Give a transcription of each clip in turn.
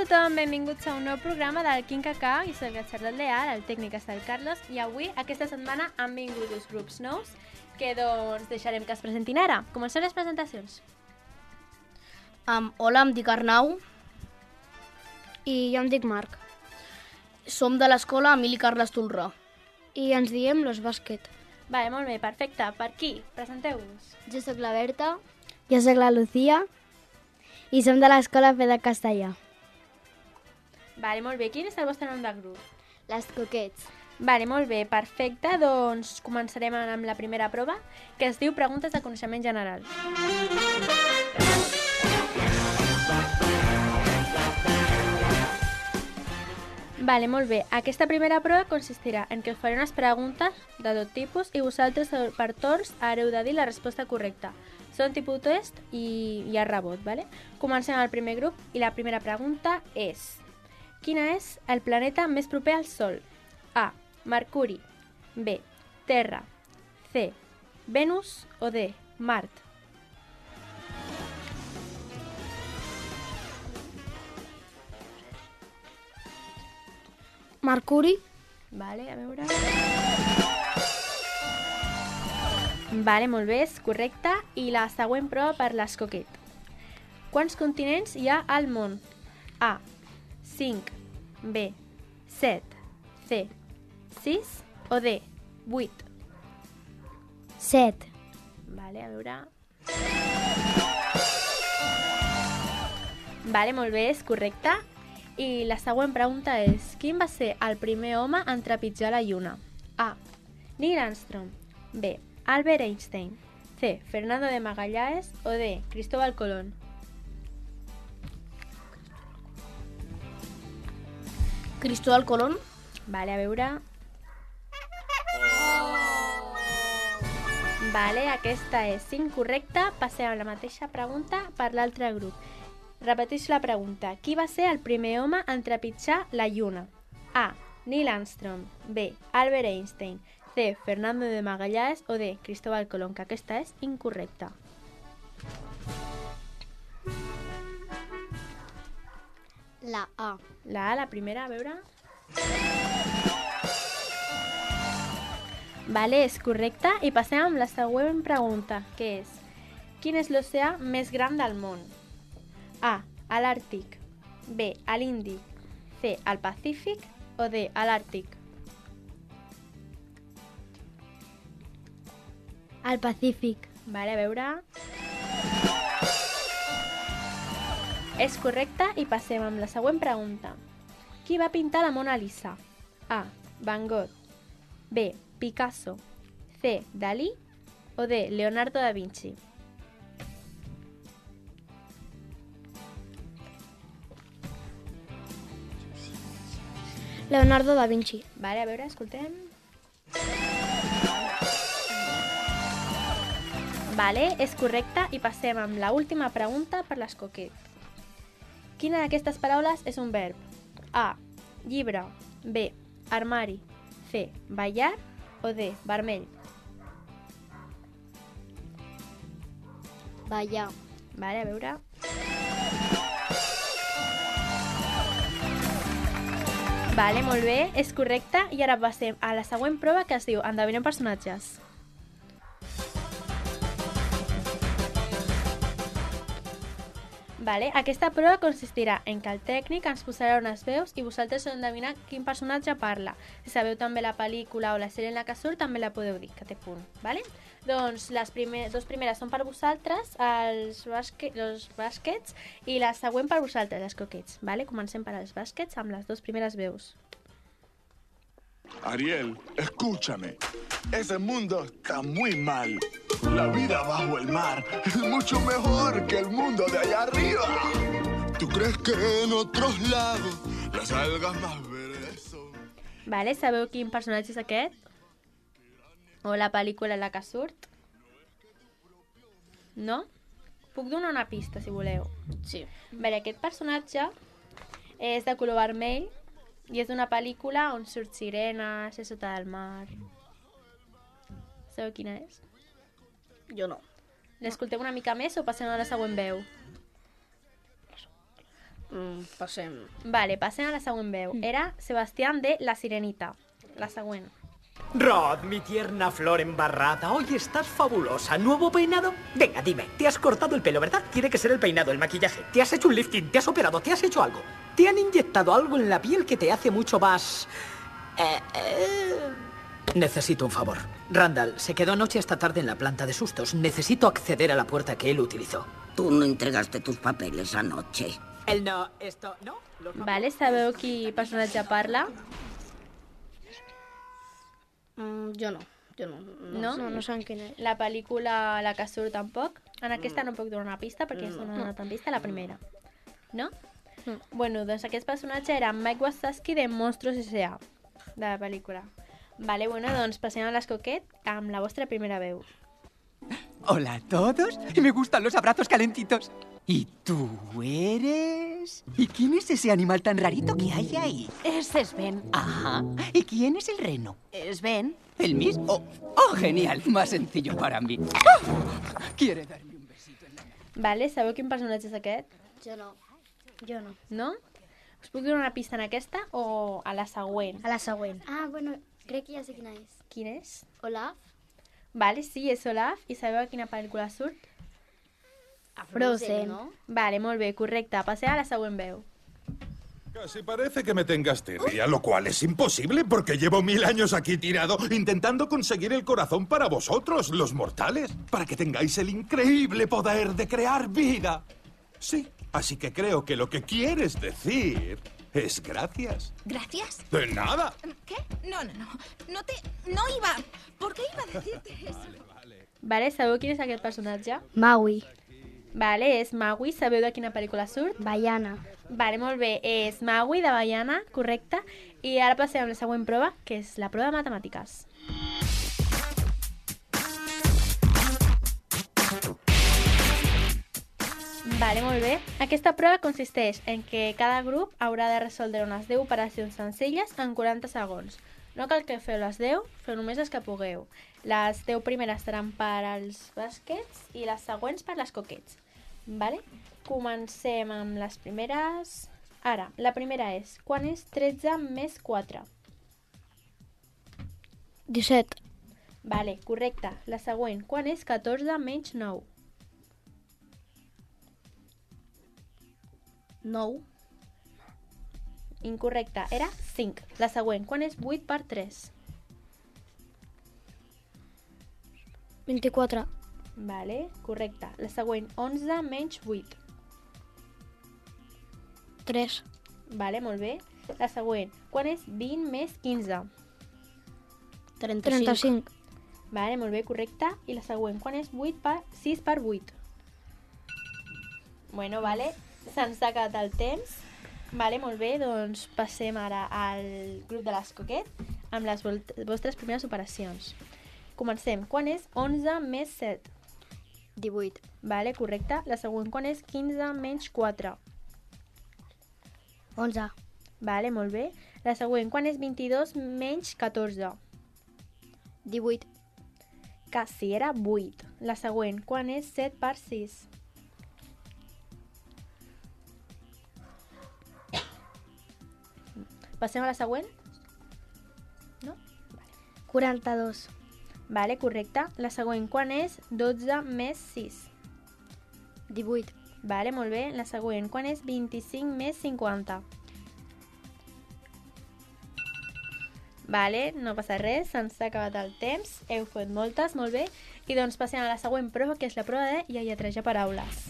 tothom, benvinguts a un nou programa del Quin Cacà. Jo soc el Charlotte Leal, el tècnic està el Carlos, i avui, aquesta setmana, han vingut dos grups nous que doncs deixarem que es presentin ara. Comencem les presentacions. Hola, em dic Arnau. I jo em dic Marc. Som de l'escola Emili Carles Tolrà. I ens diem Los Bàsquet. Vale, molt bé, perfecte. Per qui? Presenteu-vos. Jo sóc la Berta. Jo sóc la Lucía. I som de l'escola Fede Castellà. Vale, molt bé. Quin és el vostre nom de grup? Les Coquets. Vale, molt bé, perfecte. Doncs començarem amb la primera prova, que es diu Preguntes de Coneixement General. Vale, molt bé. Aquesta primera prova consistirà en que us faré unes preguntes de tot tipus i vosaltres per torns haureu de dir la resposta correcta. Són tipus test i a rebot, vale? Comencem el primer grup i la primera pregunta és: quina és el planeta més proper al Sol? A. Mercuri. B. Terra. C. Venus o D. Mart. Mercuri. Vale, a veure... Vale, molt bé, és correcte. I la següent prova per l'Escoquet. Quants continents hi ha al món? A. 5. B. 7. C. 6 o D. 8. 7. Vale, a veure... Vale, molt bé, és correcte. I la següent pregunta és: quin va ser el primer home en trepitjar la Lluna? A. Neil Armstrong. B. Albert Einstein. C. Fernando de Magallanes o D. Cristóbal Colón. Cristóbal Colón. Vale, a veure... Vale, aquesta és incorrecta. Passem a la mateixa pregunta per l'altre grup. Repeteixo la pregunta. Qui va ser el primer home en trepitjar la Lluna? A. Neil Armstrong. B. Albert Einstein. C. Fernando de Magallanes o D. Cristóbal Colón, que aquesta és incorrecta. La A. La A, la primera, a veure... Vale, és correcta. I passem amb la següent pregunta, que és: quin és l'oceà més gran del món? A. A l'Àrtic. B. A l'Índic. C. Al Pacífic o D. A l'Àrtic. Al Pacífic. Vale, a veure... És correcte i passem amb la següent pregunta. Qui va pintar la Mona Lisa? A. Van Gogh. B. Picasso. C. Dalí o D. Leonardo da Vinci. Leonardo da Vinci. Vale, a veure, escoltem. Vale, és correcte i passem amb la última pregunta per l'Escoquet. Quina d'aquestes paraules és un verb? A. Llibre. B. Armari. C. Ballar o D. Vermell. Ballar. Vale, a veure... Vale, molt bé, és correcte. I ara passem a la següent prova, que es diu Endevinem personatges. Vale, aquesta prova consistirà en que el tècnic ens posarà unes veus i vosaltres heu d'endevinar quin personatge parla. Si sabeu també la pel·lícula o la sèrie en la que surt, també la podeu dir, que té punt. Vale? Doncs les dues primeres són per vosaltres, los bàsquets, i la següent per vosaltres, les coquets. Vale? Comencem per als bàsquets amb les dues primeres veus. Ariel, escúchame. Ese mundo está muy mal. La vida bajo el mar es mucho mejor que el mundo de allá arriba. ¿Tú crees que en otros lados las algas más verdes son? Vale, sabeu quin personatge és aquest? O la pel·lícula en la que surt? No? Puc donar una pista, si voleu. Sí. Vale, aquest personatge és de color vermell i és d'una pel·lícula on surt sirenes, és sota del mar. Sabeu quina és? Jo no. L'escoltem una mica més o passem a la següent veu? Passem. Vale, passem a la següent veu. Era Sebastián de La Sirenita. La següent. Rod, mi tierna flor embarrada, hoy estás fabulosa. ¿Nuevo peinado? Venga, dime, te has cortado el pelo, ¿verdad? Tiene que ser el peinado, el maquillaje. ¿Te has hecho un lifting? ¿Te has operado? ¿Te has hecho algo? ¿Te han inyectado algo en la piel que te hace mucho más... Necesito un favor. Randall se quedó anoche esta tarde en la planta de sustos. Necesito acceder a la puerta que él utilizó. Tú no entregaste tus papeles anoche. Él no, esto, ¿no? Vale, sabeu qui personatge parla? Jo no. No? No sabem quin és. La pel·lícula La que surt tampoc. En aquesta no puc donar una pista perquè no he anat en vista la primera. No? Bueno, doncs aquest personatge era Mike Wazowski de Monstruos S.A. de la pel·lícula. Vale, bueno, doncs passem a l'Escoquet amb la vostra primera veu. Hola a todos. Me gustan los abrazos calentitos. ¿Y tú eres? ¿Y quién es ese animal tan rarito que hay ahí? Ese es Ben. Ajá. ¿Y quién es el reno? Es Ben. ¿El mismo? Oh, genial. Más sencillo para mí. ¡Oh! ¿Quiere darme un besito en la nariz? Vale, sabeu quin personatge és aquest? Jo no. No? Us puc donar una pista en aquesta o a la següent? A la següent. Ah, bueno, crec que ja sé quina és. Quin és? Olaf? Vale, sí, és Olaf. I sabeu a quina pel·lícula surt? A Frozen. ¿no? Vale, molt bé, correcte. Passem a la següent veu. Casi parece que me tengas tirria, lo cual es imposible porque llevo 1000 años aquí tirado intentando conseguir el corazón para vosotros, los mortales, para que tengáis el increíble poder de crear vida. Sí, así que creo que lo que quieres decir es gracias. ¿Gracias? De nada. ¿Qué? No. No iba... ¿Por qué iba a decirte eso? Vale, sabeu quin és aquest personatge? Maui. Vale, és Maui. Sabeu de quina pel·lícula surt? Baiana. Vale, molt bé. És Maui de Baiana, correcte. I ara passem a la següent prova, que és la prova de matemàtiques. Vale, molt bé. Aquesta prova consisteix en que cada grup haurà de resoldre unes 10 operacions senzilles en 40 segons. No cal que feu les 10, feu només les que pugueu. Les 10 primeres seran per als bàsquets i les següents per les coquets. Vale? Comencem amb les primeres... Ara, la primera és, quan és 13 més 4? 17. Vale, correcte. La següent, quan és 14 menys 9? 9. Incorrecte, era 5. La següent, quan és 8 per 3? 24. Vale, correcte. La següent, 11 menys 8. 3. Vale, molt bé. La següent, quan és 20 més 15? 35. Vale, molt bé, correcte. I la següent, quan és 6 per 8? Bueno, vale, se'ns ha acabat el temps. Vale, molt bé, doncs passem ara al grup de l'Escoquet amb les vostres primeres operacions. Comencem. Quan és 11 més 7? 18. Vale, correcte. La següent, quan és 15 menys 4? 11. Vale, molt bé. La següent, quan és 22 menys 14? 18. Quasi, era 8. La següent, quan és 7 per 6? 'Passem a la següent? No? 42. Vale, correcte. La següent, quan és 12 més 6? 18. Vale, molt bé. La següent, quan és 25 més 50? Vale, no passa res, se'ns ha acabat el temps. Heu fet moltes, molt bé. I doncs passem a la següent prova, que és la prova de lletrejar paraules.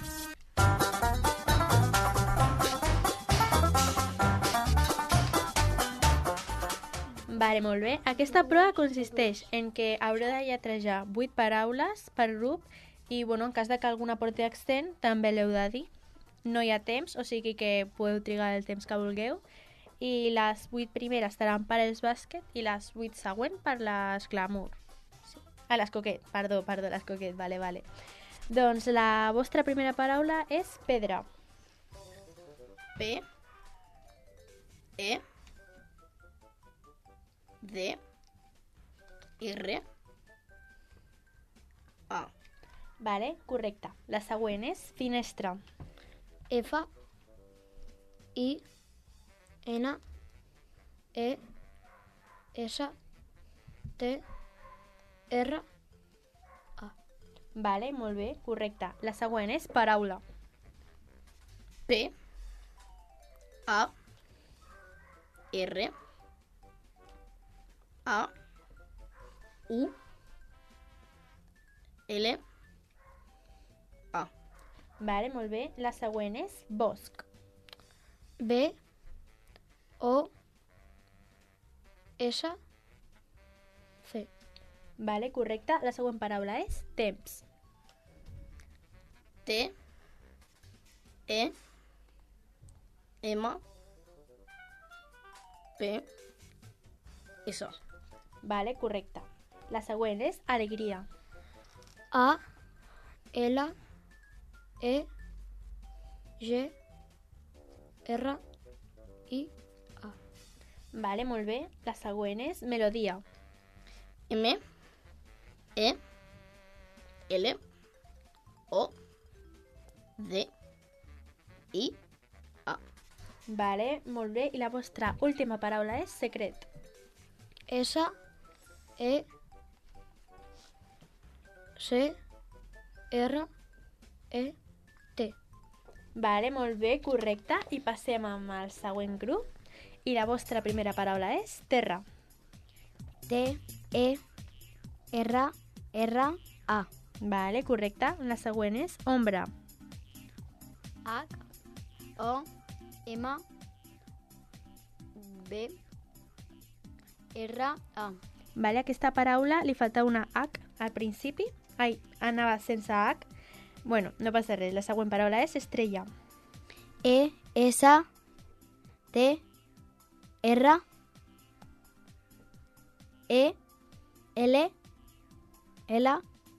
Vale, molt bé. Aquesta prova consisteix en que haureu de lletrejar 8 paraules per grup i, bueno, en cas de que alguna porti accent, també l'heu de dir. No hi ha temps, o sigui que podeu trigar el temps que vulgueu. I les 8 primeres seran per als bàsquet i les 8 següents per les glamour. Sí. L'Escoquet, perdó, l'Escoquet, vale. Doncs la vostra primera paraula és pedra. P. E. D. R. A. Vale, correcte. La següent és finestra. F. I, N, E, S, T, R, A. Vale, molt bé, correcte. La següent és paraula. P, A, R, A, U, L, A. Vale, molt bé. La següent és bosc. B, O, S, C. Vale, correcte. La següent paraula és temps. T, E, M, P, S. Vale, correcte. La següent és alegria. A, L, E, G, R, I, A. Vale, molt bé. La següent és melodia. M, E, L, O, D, I, A. Vale, molt bé. I la vostra última paraula és secret. S, E, C, R, E, T. Vale, molt bé, correcte. I passem amb el següent grup. I la vostra primera paraula és terra. T, E, R, R, A. Vale, correcte. La següent és ombra. H, O, M, B, R, A. Vale, aquesta paraula li falta una H al principi. Ai, anava sense H. Bueno, no passa res. La següent paraula és estrella. E, S, T, R, E, L, L,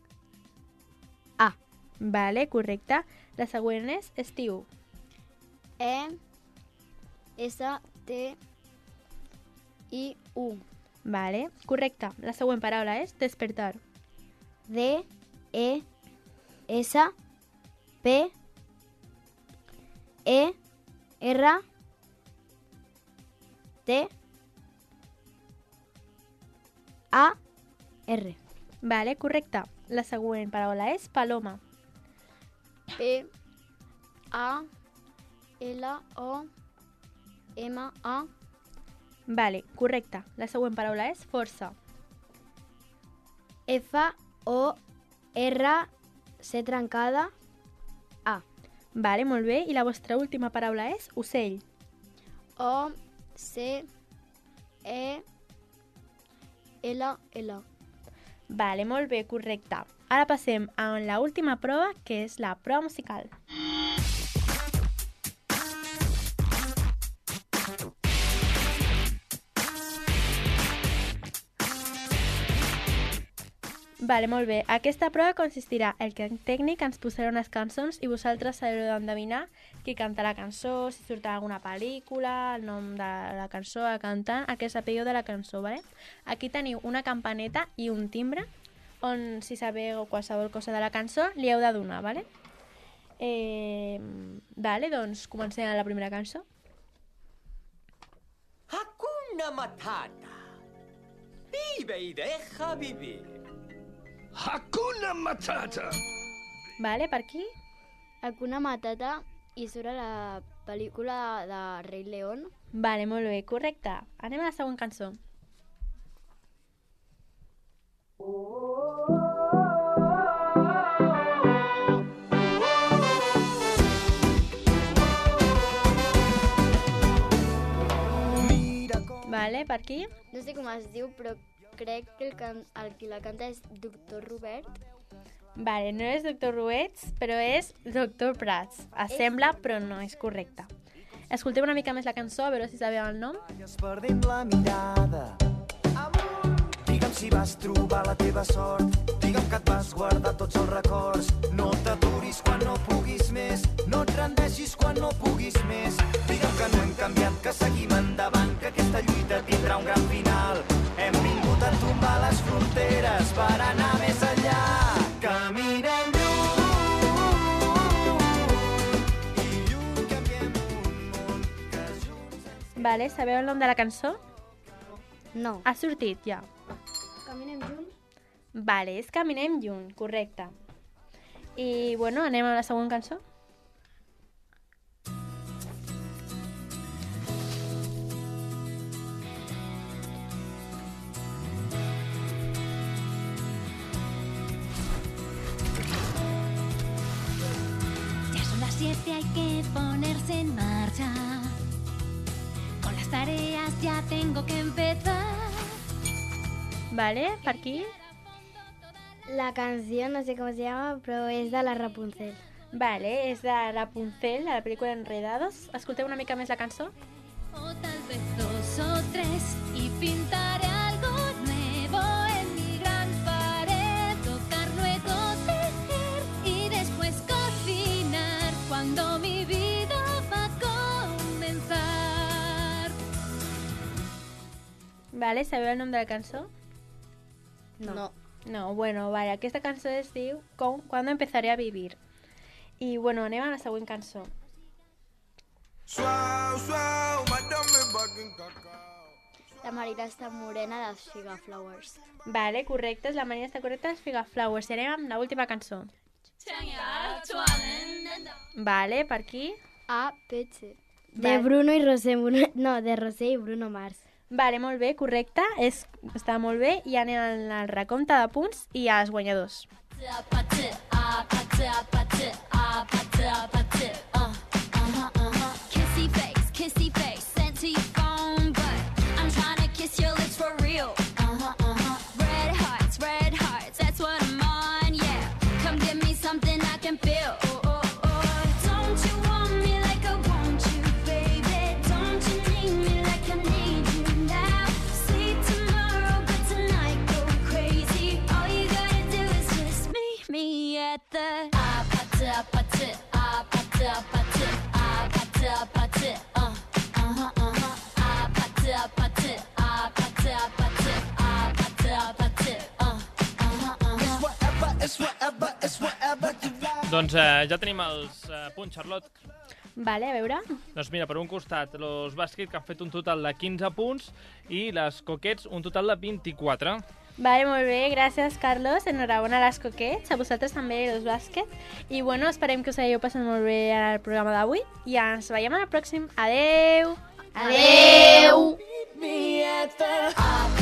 A. Vale, correcte. La següent és estiu. E, S, T, I, U. Vale, correcte. La següent paraula és despertar. D, E, S, P, E, R, T, A, R. Vale, correcte. La següent paraula és paloma. P, A, L, O, M, A. Vale, correcte. La següent paraula és força. F, O, R, C trencada, A. Vale, molt bé. I la vostra última paraula és ocell. O, C, E, L, L. Vale, molt bé, correcte. Ara passem a la última prova, que és la prova musical. Vale, molt bé. Aquesta prova consistirà en que el tècnic ens posarà unes cançons i vosaltres haureu d'endevinar qui canta la cançó, si surt a alguna pel·lícula, el nom de la cançó, el cantant, el que sapigueu de la cançó, vale? Aquí teniu una campaneta i un timbre on, si sabeu qualsevol cosa de la cançó, li heu de donar, vale? Vale, doncs comencem amb la primera cançó. Hakuna Matata. Vive y deja vivir. Hakuna Matata. Vale, per aquí? Hakuna Matata i surt a la pel·lícula de Rei León. Vale, molt bé, correcte. Anem a la següent cançó. Vale, per aquí? No sé com es diu, però crec que el qui la canta és Doctor Robert. Vale, no és Doctor Ruets, però és Doctor Prats. Sembla, però no és correcte. Escolteu una mica més la cançó, a veure si sabeu el nom. Perdent la mirada. Digue'm si vas trobar la teva sort. Digue'm que et vas guardar tots els records. No t'aturis quan no puguis més. No et rendeixis quan no puguis més. Digue'm que no hem canviat, que seguim endavant, que aquesta lluita tindrà un gran final. Hem vingut a tombar les fronteres per anar més enllà. Caminem lluny i lluny canviem un món que Vale, sabeu el nom de la cançó? No. Ha sortit, ja. Caminem junts? Vale, és Caminem Lluny, correcte. I, bueno, anem a la següent cançó? Ya son las 7, hay que ponerse en marcha. Con las tareas ya tengo que empezar. Vale, per aquí? La canción, no sé cómo se llama, però és de la Rapunzel. Vale, és de Rapunzel, de la pel·lícula Enredados. Escolteu una mica més la cançó? O tal vez 2 o 3 y pintaré algo nuevo en mi gran pared. Tocar, luego tejer y después cocinar cuando mi vida va a comenzar. Vale, sabeu el nom de la cançó? No. No, bueno, vale, aquesta cançó es diu Cuando empezaré a vivir. I, bueno, anem a la següent cançó. La Marina està morena dels Figaflowers. Vale, correcte, és la Marina està correcta dels Figaflowers. I anem amb l'última cançó. Vale, per aquí? A, P, de Bruno i Rosé. No, de Rosé i Bruno Mars. Vale, molt bé, correcte. Està molt bé. I anem al recompte de punts i als guanyadors. Kissy face, sent to your phone, but I'm trying to kiss your lips for real. Red hearts, that's what I'm on, yeah. Come give me something I can feel. Don't you want me like I want you, baby? Don't you need me like I need you now? Sleep tomorrow, but tonight go crazy. All you gotta do is just meet me at the Doncs ja tenim els punts, Charlotte. Vale, a veure. Doncs mira, per un costat, los Bàsquet, que han fet un total de 15 punts, i les Coquets, un total de 24. Vale, molt bé, gràcies, Carlos. Enhorabona a les Coquets, a vosaltres també, los Bàsquet. I, bueno, esperem que us hagueu passat molt bé al programa d'avui. I ens veiem al pròxim. Adeu! Adeu!